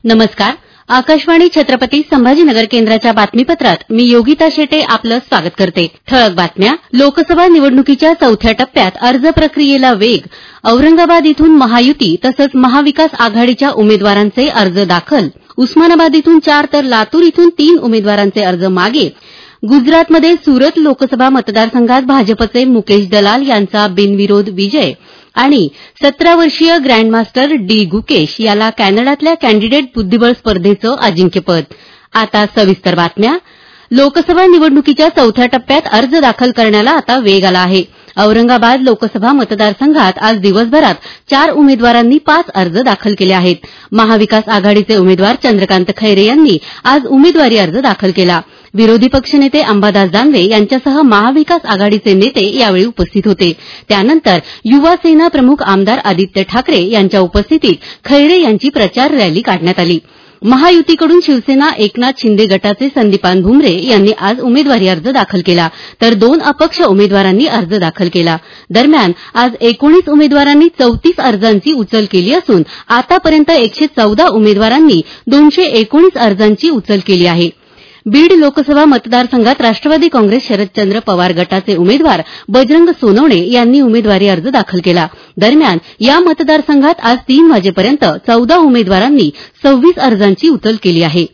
नमस्कार. आकाशवाणी छत्रपती संभाजीनगर केंद्राच्या बातमीपत्रात मी योगिता शेटे आपलं स्वागत करते. ठळक बातम्या. लोकसभा निवडणुकीच्या चौथ्या टप्प्यात अर्ज प्रक्रियेला वेग. औरंगाबाद इथून महायुती तसंच महाविकास आघाडीच्या उमेदवारांचे अर्ज दाखल. उस्मानाबाद इथून 4 तर लातूर इथून 3 उमेदवारांचे अर्ज मागे. गुजरातमध्ये सुरत लोकसभा मतदारसंघात भाजपचे मुकेश दलाल यांचा बिनविरोध विजय आणि 17 वर्षीय ग्रँडमास्टर डी गुकेश याला कॅनडातल्या कॅन्डिडेट बुद्धिबळ स्पर्धेचं अजिंक्यपद. आता सविस्तर बातम्या. लोकसभा निवडणुकीच्या चौथ्या टप्प्यात अर्ज दाखल करण्याला आता वेग आला आहे. औरंगाबाद लोकसभा मतदारसंघात आज दिवसभरात 4 उमेदवारांनी 5 अर्ज दाखल केले आहेत. महाविकास आघाडीचे उमेदवार चंद्रकांत खैरे यांनी आज उमेदवारी अर्ज दाखल केला. विरोधी पक्षनेते अंबादास दानवे यांच्यासह महाविकास आघाडीचे नेते यावेळी उपस्थित होते. त्यानंतर युवा सेना प्रमुख आमदार आदित्य ठाकरे यांच्या उपस्थितीत खैरे यांची प्रचार रॅली काढण्यात आली. महायुतीकडून शिवसेना एकनाथ शिंदे गटाचे संदीपान भुमरे यांनी आज उमेदवारी अर्ज दाखल केला, तर 2 अपक्ष उमेदवारांनी अर्ज दाखल केला. दरम्यान आज 19 उमेदवारांनी 34 अर्जांची उचल केली असून आतापर्यंत 114 उमेदवारांनी 219 अर्जांची उचल केली आहे. बीड लोकसभा मतदारसंघात राष्ट्रवादी काँग्रेस शरदचंद्र पवार गटाचे उमेदवार बजरंग सोनवणे यांनी उमेदवारी अर्ज दाखल केला. दरम्यान या मतदारसंघात आज 3 वाजेपर्यंत 14 उमेदवारांनी 26 अर्जांची उचल केली आहे.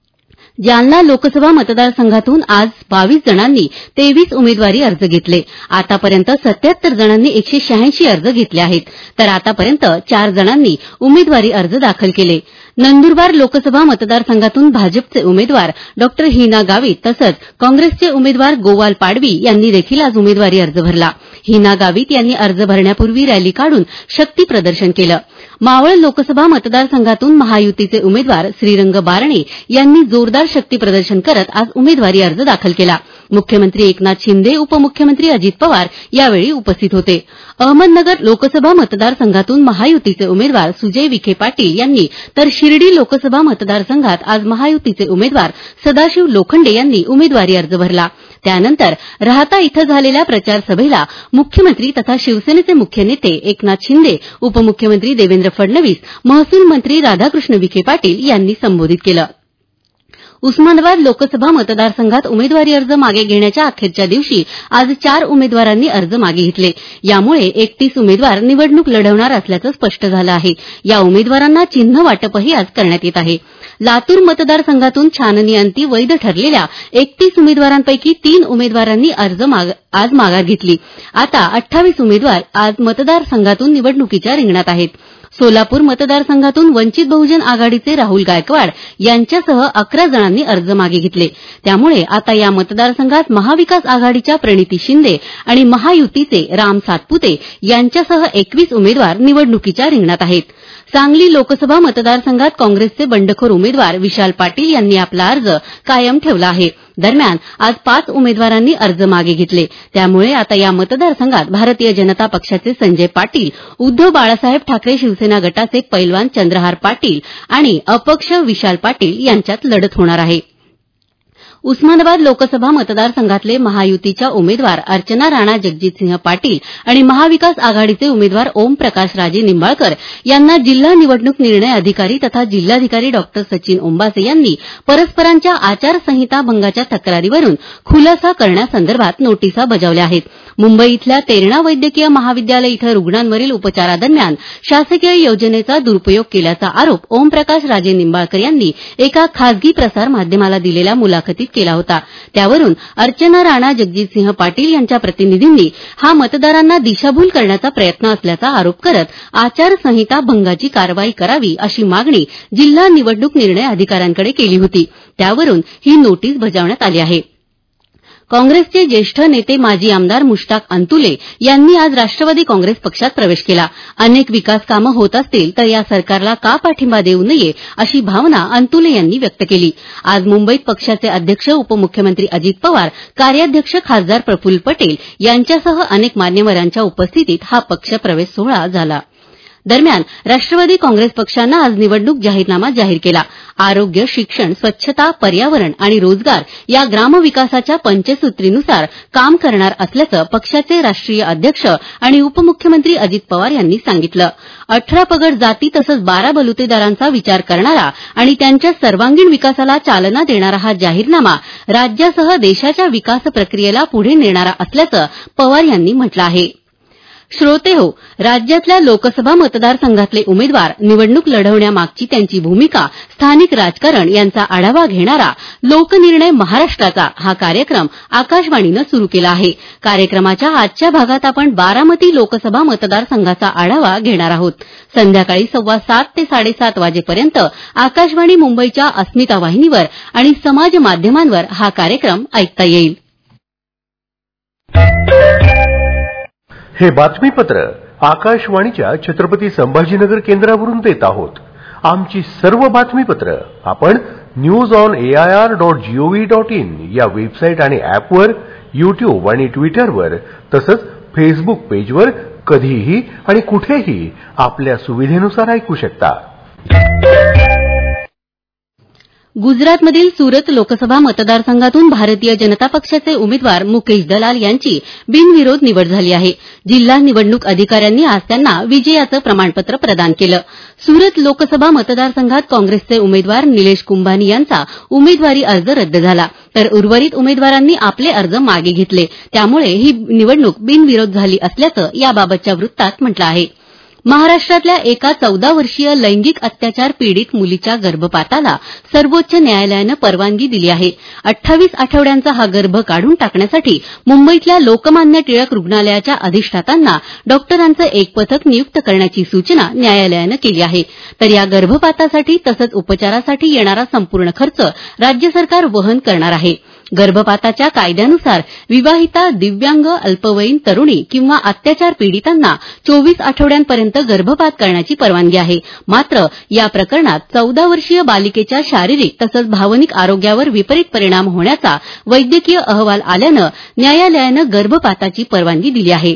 जालना लोकसभा मतदारसंघातून आज 22 जणांनी 23 उमेदवारी अर्ज घेतले. आतापर्यंत 77 जणांनी 186 अर्ज घेतले आहेत, तर आतापर्यंत 4 जणांनी उमेदवारी अर्ज दाखल केले. नंदुरबार लोकसभा मतदारसंघातून भाजपचे उमेदवार डॉ. हिना गावित तसंच काँग्रेसचे उमेदवार गोवाल पाडवी यांनी देखील आज उमेदवारी अर्ज भरला. हिना गावित यांनी अर्ज भरण्यापूर्वी रॅली काढून शक्ती प्रदर्शन केलं. मावळ लोकसभा मतदारसंघातून महायुतीचे उमेदवार श्रीरंग बारणे यांनी जोरदार शक्ती प्रदर्शन करत आज उमेदवारी अर्ज दाखल केला. मुख्यमंत्री एकनाथ शिंदे, उपमुख्यमंत्री अजित पवार यावेळी उपस्थित होते. अहमदनगर लोकसभा मतदारसंघातून महायुतीचे उमेदवार सुजय विखे पाटील यांनी तर शिर्डी लोकसभा मतदारसंघात आज महायुतीचे उमेदवार सदाशिव लोखंडे यांनी उमेदवारी अर्ज भरला. त्यानंतर राहता इथं झालेल्या प्रचार सभेला मुख्यमंत्री तथा शिवसेनेचे मुख्य नेते एकनाथ शिंदे, उपमुख्यमंत्री देवेंद्र फडणवीस, महसूल मंत्री राधाकृष्ण विखे पाटील यांनी संबोधित केलं. उस्मानाबाद लोकसभा मतदारसंघात उमेदवारी अर्ज मागे घेण्याच्या अखेरच्या दिवशी आज 4 उमेदवारांनी अर्ज मागे घेतले. यामुळे 31 उमेदवार निवडणूक लढवणार असल्याचं स्पष्ट झालं आहे. या उमेदवारांना चिन्ह वाटपही आज करण्यात येत आहे. लातूर मतदारसंघातून छाननीअंती वैध ठरलेल्या 31 उमेदवारांपैकी 3 उमेदवारांनी आज माघार घेतली. आता 28 उमेदवार आज मतदारसंघातून निवडणुकीच्या रिंगणात आहेत. सोलापूर मतदारसंघातून वंचित बहुजन आघाडीचे राहुल गायकवाड यांच्यासह 11 जणांनी अर्ज मागे घेतले. त्यामुळे आता या मतदारसंघात महाविकास आघाडीच्या प्रणिती शिंदे आणि महायुतीचे राम सातपुते यांच्यासह 21 उमेदवार निवडणुकीच्या रिंगणात आहेत. सांगली लोकसभा मतदारसंघात काँग्रेसचे बंडखोर उमेदवार विशाल पाटील यांनी आपला अर्ज कायम ठेवला आहे. दरम्यान आज 5 उमेदवारांनी अर्ज मागे घेतले. त्यामुळे आता या मतदारसंघात भारतीय जनता पक्षाचे संजय पाटील, उद्धव बाळासाहेब ठाकरे शिवसेना गटाचे पैलवान चंद्रहार पाटील आणि अपक्ष विशाल पाटील यांच्यात लढत होणार आहे. उस्मानाबाद लोकसभा मतदारसंघातले महायुतीच्या उमेदवार अर्चना राणा जगजितसिंह पाटील आणि महाविकास आघाडीचे उमेदवार ओमप्रकाश राजे निंबाळकर यांना जिल्हा निवडणूक निर्णय अधिकारी तथा जिल्हाधिकारी डॉ. सचिन ओंबासे यांनी परस्परांच्या आचारसंहिता भंगाच्या तक्रारीवरून खुलासा करण्यासंदर्भात नोटिसा बजावल्या आहेत. मुंबई इथल्या तेरणा वैद्यकीय महाविद्यालय इथं रुग्णांवरील उपचारादरम्यान शासकीय योजनेचा दुरुपयोग केल्याचा आरोप ओमप्रकाश राजे निंबाळकर यांनी एका खासगी प्रसार माध्यमाला दिलेल्या मुलाखतीत केला होता. त्यावरून अर्चना राणा जगजितसिंह पाटील यांच्या प्रतिनिधींनी हा मतदारांना दिशाभूल करण्याचा प्रयत्न असल्याचा आरोप करत आचारसंहिता भंगाची कारवाई करावी अशी मागणी जिल्हा निवडणूक निर्णय अधिकाऱ्यांकडे केली होती. त्यावरून ही नोटीस बजावण्यात आली आहे. काँग्रेसचे ज्येष्ठ नेते माजी आमदार मुश्ताक अंतुले यांनी आज राष्ट्रवादी काँग्रेस पक्षात प्रवेश केला. अनेक विकास कामं होत असतील तर या सरकारला का पाठिंबा देऊ नये अशी भावना अंतुले यांनी व्यक्त केली. आज मुंबईत पक्षाचे अध्यक्ष उपमुख्यमंत्री अजित पवार, कार्याध्यक्ष खासदार प्रफुल्ल पटेल यांच्यासह अनेक मान्यवरांच्या उपस्थितीत हा पक्ष प्रवेश सोहळा झाला. दरम्यान राष्ट्रवादी काँग्रेस पक्षानं आज निवडणूक जाहीरनामा जाहीर केला. आरोग्य, शिक्षण, स्वच्छता, पर्यावरण आणि रोजगार या ग्रामविकासाच्या पंचसूत्रीनुसार काम करणार असल्याचं पक्षाचे राष्ट्रीय अध्यक्ष आणि उपमुख्यमंत्री अजित पवार यांनी सांगितलं. 18 पगड जाती तसंच 12 बलुतेदारांचा विचार करणारा आणि त्यांच्या सर्वांगीण विकासाला चालना देणारा हा जाहीरनामा राज्यासह देशाच्या विकास प्रक्रियेला पुढे नेणारा असल्याचं पवार यांनी म्हटलं आहे. श्रोतेहो, राज्यातल्या लोकसभा मतदारसंघातले उमेदवार, निवडणूक लढवण्यामागची त्यांची भूमिका, स्थानिक राजकारण यांचा आढावा घेणारा लोकनिर्णय महाराष्ट्राचा हा कार्यक्रम आकाशवाणीनं सुरू केला आहे. कार्यक्रमाच्या आजच्या भागात आपण बारामती लोकसभा मतदारसंघाचा आढावा घेणार आहोत. संध्याकाळी 7:15 ते 7:30 वाजेपर्यंत आकाशवाणी मुंबईच्या अस्मिता वाहिनीवर आणि समाज माध्यमांवर हा कार्यक्रम ऐकता येईल. हे बातमीपत्र आकाशवाणीच्या छत्रपती संभाजीनगर केंद्रावरून देत आहोत. आमची सर्व बातमीपत्र आपण newsonair.gov.in या वेबसाईट आणि ऍपवर, YouTube आणि ट्विटरवर तसंच फेसबुक पेजवर कधीही आणि कुठेही आपल्या सुविधेनुसार ऐकू शकता. गुजरातमधील सुरत लोकसभा मतदारसंघातून भारतीय जनता पक्षाचे उमेदवार मुकेश दलाल यांची बिनविरोध निवड झाली आहे. जिल्हा निवडणूक अधिकाऱ्यांनी आज त्यांना विजयाचं प्रमाणपत्र प्रदान केलं. सुरत लोकसभा मतदारसंघात काँग्रेसचे उमेदवार निलेश कुंभानी यांचा उमेदवारी अर्ज रद्द झाला, तर उर्वरित उमेदवारांनी आपले अर्ज मागे घेतले. त्यामुळे ही निवडणूक बिनविरोध झाली असल्याचं याबाबतच्या वृत्तात म्हटलं आहे. महाराष्ट्रातल्या एका 14 वर्षीय लैंगिक अत्याचार पीडित मुलीच्या गर्भपाताला सर्वोच्च न्यायालयानं परवानगी दिली आहे. 28 आठवड्यांचा हा गर्भ काढून टाकण्यासाठी मुंबईतल्या लोकमान्य टिळक रुग्णालयाच्या अधिष्ठातांना डॉक्टरांचं एक पथक नियुक्त करण्याची सूचना न्यायालयानं केली आहे. तर या गर्भपातासाठी तसंच उपचारासाठी येणारा संपूर्ण खर्च राज्य सरकार वहन करणार आहे. गर्भपाताच्या कायद्यानुसार विवाहिता, दिव्यांग, अल्पवयीन तरुणी किंवा अत्याचार पीडितांना 24 आठवड्यांपर्यंत गर्भपात करण्याची परवानगी आहे. मात्र या प्रकरणात 14 वर्षीय बालिकेच्या शारीरिक तसंच भावनिक आरोग्यावर विपरीत परिणाम होण्याचा वैद्यकीय अहवाल आल्यानं न्यायालयानं गर्भपाताची परवानगी दिली आहे.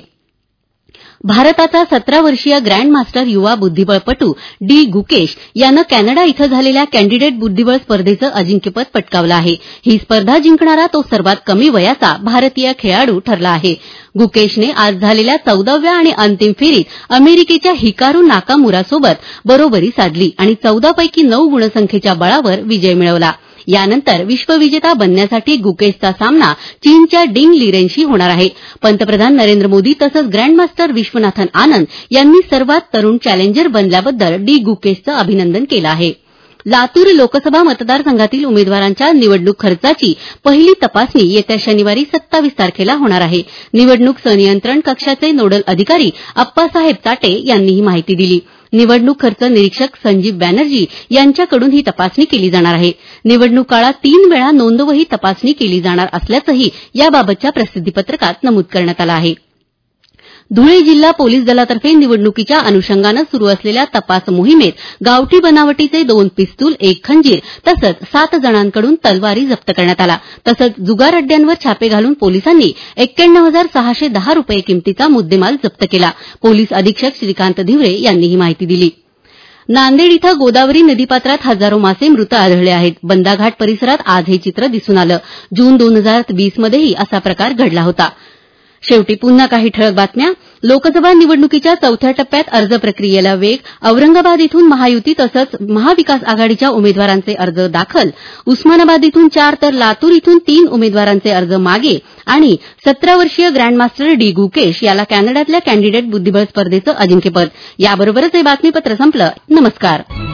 भारताचा 17 वर्षीय ग्रँडमास्टर युवा बुद्धिबळपटू डी गुकेश यानं कॅनडा इथं झालेल्या कॅन्डिडेट बुद्धिबळ स्पर्धेचं अजिंक्यपद पटकावलं आहे. ही स्पर्धा जिंकणारा तो सर्वात कमी वयाचा भारतीय खेळाडू ठरला आहे. गुकेशने आज झालेल्या 14व्या आणि अंतिम फेरीत अमेरिकेच्या हिकारू नाकामुरासोबत बरोबरी साधली आणि 14 पैकी 9 गुणसंख्येच्या बळावर विजय मिळवला. यानंतर विश्वविजेता बनण्यासाठी गुकेशचा सामना चीनच्या डिंग लिरेनशी होणार आहे. पंतप्रधान नरेंद्र मोदी तसंच ग्रँडमास्टर विश्वनाथन आनंद यांनी सर्वात तरुण चॅलेंजर बनल्याबद्दल डी गुकेशचं अभिनंदन केलं आहे. लातूर लोकसभा मतदारसंघातील उमेदवारांच्या निवडणूक खर्चाची पहिली तपासणी येत्या शनिवारी 27 तारखेला होणार आहे. निवडणूक संनियंत्रण कक्षाचे नोडल अधिकारी अप्पासाहेब चाटे यांनी ही माहिती दिली. निवडणूक खर्च निरीक्षक संजीव बॅनर्जी यांच्याकडून ही तपासणी केली जाणार आहे. निवडणूक काळात 3 वेळा नोंदवही तपासणी केली जाणार असल्याचंही याबाबतच्या प्रसिद्धीपत्रकात नमूद करण्यात आलं आहे. धुळे जिल्हा पोलीस दलातर्फे निवडणुकीच्या अनुषंगानं सुरू असलेल्या तपास मोहिमेत गावठी बनावटीचे 2 पिस्तूल, 1 खंजीर तसंच 7 जणांकडून तलवारी जप्त करण्यात आला. तसंच जुगार अड्ड्यांवर छापे घालून पोलिसांनी 91,610 रुपये किमतीचा मुद्देमाल जप्त केला. पोलीस अधीक्षक श्रीकांत धिवरे यांनी ही माहिती दिली. नांदेड इथं गोदावरी नदीपात्रात हजारो मासे मृत आढळले आहेत. बंदाघाट परिसरात आज हे चित्र दिसून आलं. जून 2020 मध्येही असा प्रकार घडला होता. शेवटी पुन्हा काही ठळक बातम्या. लोकसभा निवडणुकीच्या 4थ्या टप्प्यात अर्ज प्रक्रियेला वेग. औरंगाबाद इथून महायुती तसंच महाविकास आघाडीच्या उमेदवारांचे अर्ज दाखल. उस्मानाबाद इथून 4 तर लातूर इथून 3 उमेदवारांचे अर्ज मागे. आणि 17 वर्षीय ग्रँडमास्टर डी गुकेश याला कॅनडातल्या कॅन्डिडेट बुद्धिबळ स्पर्धेचं अजिंक्यपद. याबरोबरच हे बातमीपत्र संपलं. नमस्कार.